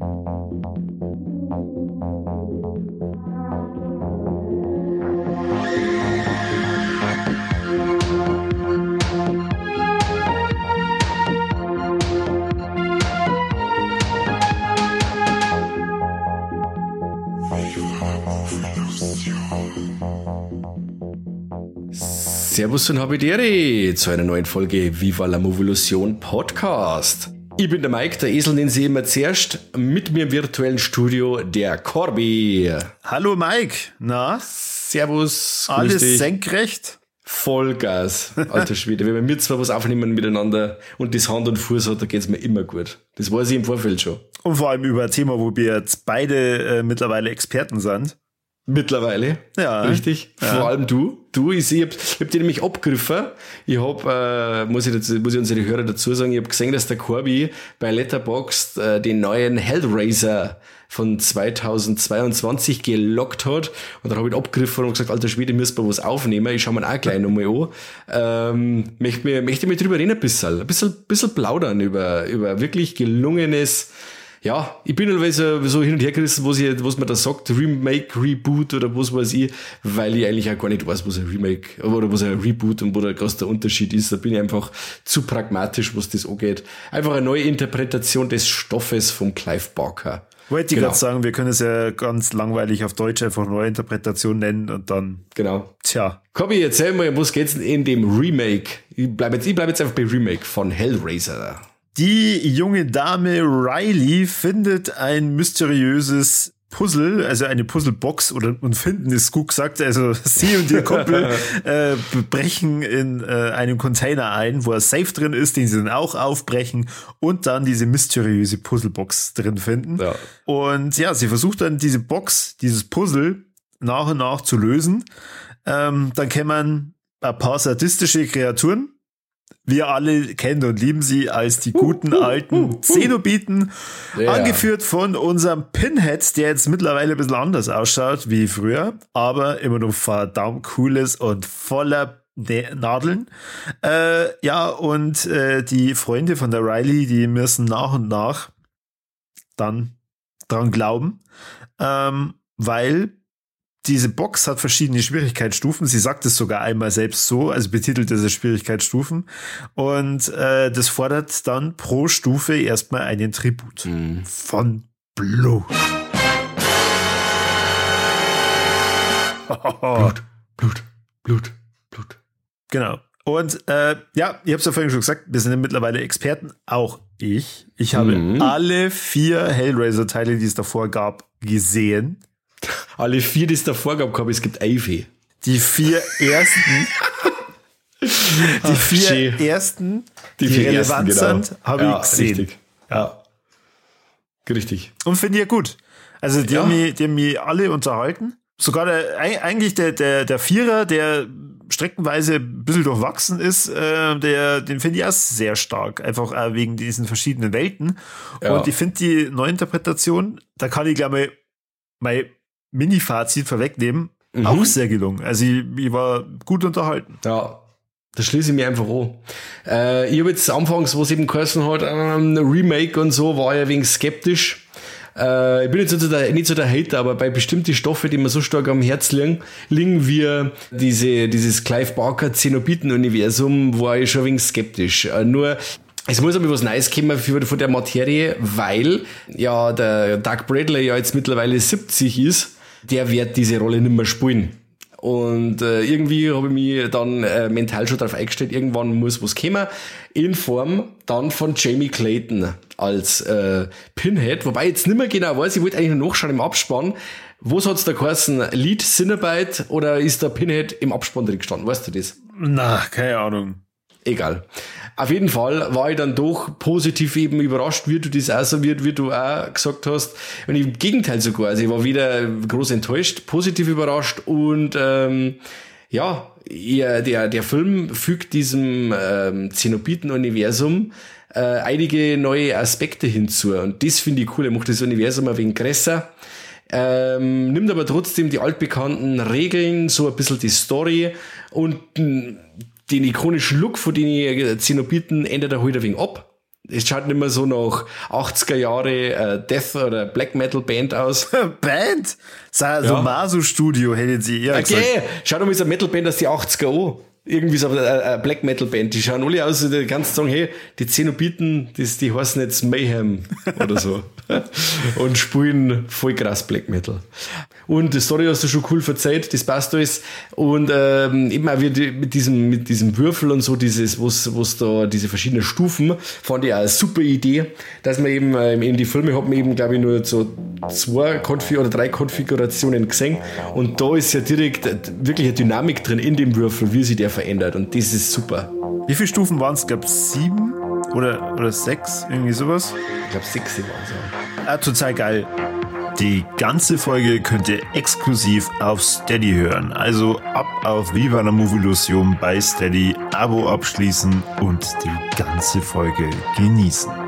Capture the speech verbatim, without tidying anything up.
Servus und Habidere zu einer neuen Folge Viva la Movolution Podcast. Ich bin der Mike, der Esel, den Sie immer zuerst. Mit mir im virtuellen Studio der Corby. Hallo Mike, na? Servus. Alles senkrecht? Vollgas, alter Schwede. Wenn wir zwar was aufnehmen miteinander und das Hand und Fuß hat, dann geht's mir immer gut. Das weiß ich im Vorfeld schon. Und vor allem über ein Thema, wo wir jetzt beide äh, mittlerweile Experten sind. Mittlerweile, ja, richtig. Ja. Vor allem du. Du, ich, ich hab, ich hab dir nämlich abgegriffen. Ich hab, äh, muss ich dazu, muss ich unsere Hörer dazu sagen, ich hab gesehen, dass der Corby bei Letterboxd äh, den neuen Hellraiser von zweitausendzweiundzwanzig gelockt hat. Und dann hab ich ihn abgegriffen und gesagt, alter Schwede, müssen wir was aufnehmen. Ich schau mir auch gleich nochmal an. Ähm, möchte mir, möchte mir drüber reden ein bisschen. Ein bisschen, bisschen plaudern über, über wirklich gelungenes. Ja, ich bin teilweise so hin und her gerissen, was, ich, was man da sagt, Remake, Reboot oder was weiß ich, weil ich eigentlich auch gar nicht weiß, was ein Remake oder was ein Reboot und wo der große Unterschied ist. Da bin ich einfach zu pragmatisch, was das angeht. Einfach eine neue Interpretation des Stoffes von Clive Barker. Wollte ich genau. gerade sagen, wir können es ja ganz langweilig auf Deutsch einfach neue Interpretation nennen und dann. Genau. Tja. Kobi, erzähl mal, was geht's denn in dem Remake? Ich bleib jetzt, ich bleib jetzt einfach bei Remake von Hellraiser. Die junge Dame Riley findet ein mysteriöses Puzzle, also eine Puzzlebox, oder und finden ist gut gesagt, also sie und ihr Kumpel äh, brechen in äh, einem Container ein, wo ein Safe drin ist, den sie dann auch aufbrechen und dann diese mysteriöse Puzzlebox drin finden. Ja. Und ja, sie versucht dann diese Box, dieses Puzzle nach und nach zu lösen. Ähm, dann kämen ein paar sadistische Kreaturen. Wir alle kennen und lieben sie als die guten alten Zenobiten, yeah. angeführt von unserem Pinhead, der jetzt mittlerweile ein bisschen anders ausschaut wie früher, aber immer noch verdammt cool ist und voller Nadeln. Äh, ja, und äh, die Freunde von der Riley, die müssen nach und nach dann dran glauben, ähm, weil diese Box hat verschiedene Schwierigkeitsstufen. Sie sagt es sogar einmal selbst so, also betitelt es als Schwierigkeitsstufen. Und äh, das fordert dann pro Stufe erstmal einen Tribut mhm. von Blut. Blut, Blut, Blut, Blut. Genau. Und äh, ja, ich habe es ja vorhin schon gesagt, wir sind ja mittlerweile Experten, auch ich. Ich habe mhm. alle vier Hellraiser-Teile, die es davor gab, gesehen. Alle vier, die es davor gab, gab es gibt Ivy. Die vier ersten, die Ach, vier schön. ersten, die, die vier relevant ersten, genau. sind, habe ja, ich gesehen. Richtig. Ja. Richtig. Und finde ich ja gut. Also die, ja. haben mich, die haben mich alle unterhalten. Sogar der, eigentlich der, der, der Vierer, der streckenweise ein bisschen durchwachsen ist, äh, der, den finde ich auch sehr stark. Einfach auch wegen diesen verschiedenen Welten. Ja. Und ich finde die Neuinterpretation, da kann ich gleich mal mein Mini-Fazit vorwegnehmen, mhm. auch sehr gelungen. Also ich, ich war gut unterhalten. Ja, da schließe ich mich einfach an. Äh, ich habe jetzt anfangs, was eben geheißen hat, ähm, Remake und so, war ja ein wenig skeptisch. Äh, ich bin jetzt nicht so, der, nicht so der Hater, aber bei bestimmten Stoffen, die mir so stark am Herz liegen, liegen wir diese, dieses Clive Barker Zenobiten-Universum, war ich schon ein wenig skeptisch. Äh, nur es muss aber was Neues kommen für, von der Materie, weil ja der Doug Bradley ja jetzt mittlerweile siebzig ist, der wird diese Rolle nicht mehr spielen. Und äh, irgendwie habe ich mich dann äh, mental schon darauf eingestellt, irgendwann muss was kommen, in Form dann von Jamie Clayton als äh, Pinhead, wobei ich jetzt nicht mehr genau weiß, ich wollte eigentlich noch nachschauen im Abspann, was hat's da geheißen, Lead Cenobite oder ist der Pinhead im Abspann drin gestanden, weißt du das? Na, keine Ahnung. Egal. Auf jeden Fall war ich dann doch positiv eben überrascht, wie du das auch so, wie, wie du auch gesagt hast. Und im Gegenteil sogar. Also ich war wieder groß enttäuscht, positiv überrascht und ähm, ja, ja, der, der Film fügt diesem ähm, Zenobiten-Universum äh, einige neue Aspekte hinzu. Und das finde ich cool. Er macht das Universum ein wenig größer. Ähm, nimmt aber trotzdem die altbekannten Regeln, so ein bisschen die Story und den ikonischen Look von den Zenobiten ändert er halt ein wenig ab. es schaut nicht mehr so nach achtziger Jahre äh, Death oder Black Metal Band aus. Band? So ja. Maso-Studio hätten sie eher okay. gesagt. Schau doch mal, so eine Metal-Band aus die achtziger an. Irgendwie so eine Black Metal Band, die schauen alle aus, die kannst sagen, hey, die Zenobiten, das, die heißen jetzt Mayhem oder so. Und spielen voll krass Black Metal. Und die Story hast du schon cool verzeiht, das passt alles. Und ähm, eben auch wie mit diesem, mit diesem Würfel und so, dieses, wo's, wo's da, diese verschiedenen Stufen, fand ich auch eine super Idee, dass man eben, ähm, in die Filme hat man eben, glaube ich, nur so zwei Konfig- oder drei Konfigurationen gesehen. Und da ist ja direkt wirklich eine Dynamik drin in dem Würfel, wie sich der verändert. Und das ist super. Wie viele Stufen waren es? Gab es sieben oder, oder sechs? Irgendwie sowas? Ich glaube, sechs waren es auch. Ah, total geil. Die ganze Folge könnt ihr exklusiv auf Steady hören. Also ab auf Viva la Movilusion bei Steady, Abo abschließen und die ganze Folge genießen.